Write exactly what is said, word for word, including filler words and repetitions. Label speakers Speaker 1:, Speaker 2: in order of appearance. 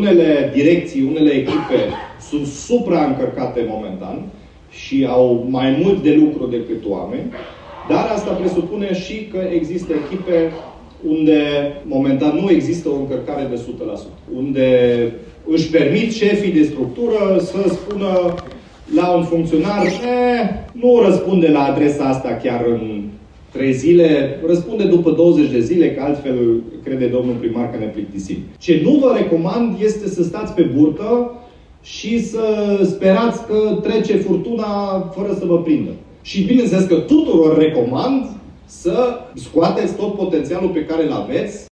Speaker 1: unele direcții, unele echipe sunt supraîncărcate momentan și au mai mult de lucru decât oameni, dar asta presupune și că există echipe unde momentan nu există o încărcare de o sută la sută. Unde își permit șefii de structură să spună la un funcționar, eh, nu răspunde la adresa asta chiar în trei zile, răspunde după douăzeci de zile, că altfel crede domnul primar că ne plictisim. Ce nu vă recomand este să stați pe burtă și să sperați că trece furtuna fără să vă prindă. Și bineînțeles că tuturor recomand să scoateți tot potențialul pe care îl aveți,